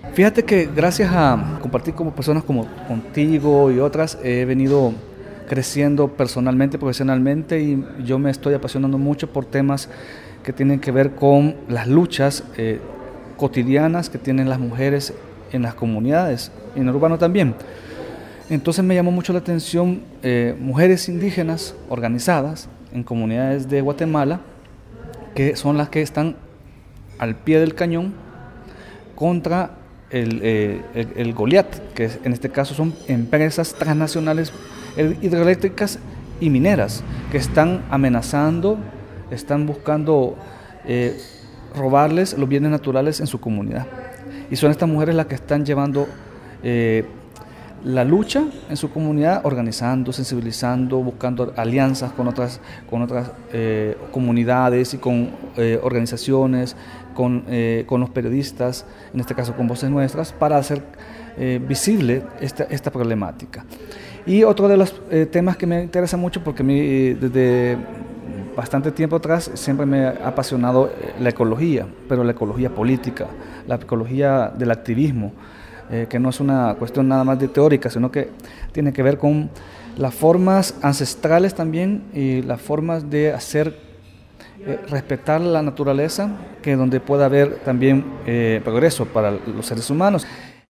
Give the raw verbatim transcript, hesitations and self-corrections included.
Fíjate que gracias a compartir como personas como contigo y otras, he venido creciendo personalmente, profesionalmente y yo me estoy apasionando mucho por temas que tienen que ver con las luchas eh, cotidianas que tienen las mujeres en las comunidades, en el urbano también. Entonces me llamó mucho la atención eh, mujeres indígenas organizadas en comunidades de Guatemala, que son las que están al pie del cañón contra el, eh, el, el Goliat, que en este caso son empresas transnacionales hidroeléctricas y mineras que están amenazando, están buscando eh, robarles los bienes naturales en su comunidad. Y son estas mujeres las que están llevando eh, la lucha en su comunidad, organizando, sensibilizando, buscando alianzas con otras, con otras eh, comunidades y con eh, organizaciones, con, eh, con los periodistas, en este caso con Voces Nuestras, para hacer eh, visible esta, esta problemática. Y otro de los eh, temas que me interesa mucho, porque a mí eh, desde bastante tiempo atrás siempre me ha apasionado la ecología, pero la ecología política, la ecología del activismo, eh, que no es una cuestión nada más de teórica, sino que tiene que ver con las formas ancestrales también y las formas de hacer eh, respetar la naturaleza, que donde pueda haber también eh, progreso para los seres humanos.